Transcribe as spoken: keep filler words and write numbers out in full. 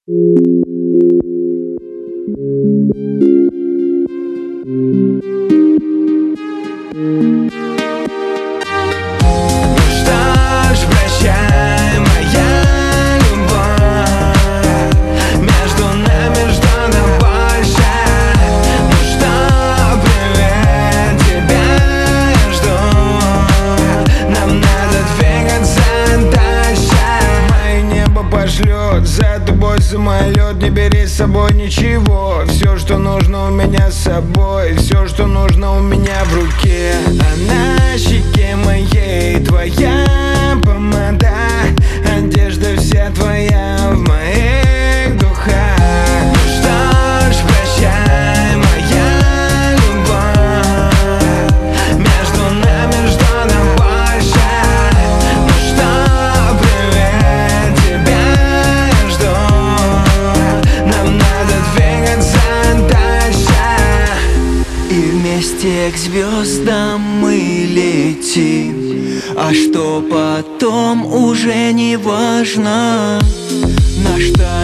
За тобой самолет, не бери с собой ничего. Все, что нужно у меня с собой, все, что нужно у меня в руке. А на щеке моей твоя помада, одежда вся твоя в моих духах. Ну что ж, прощай, моя любовь, между нами что-то больше. Ну что, привет, тебя нам надо двигаться дальше. И вместе к звездам мы летим, а что потом уже не важно. Наш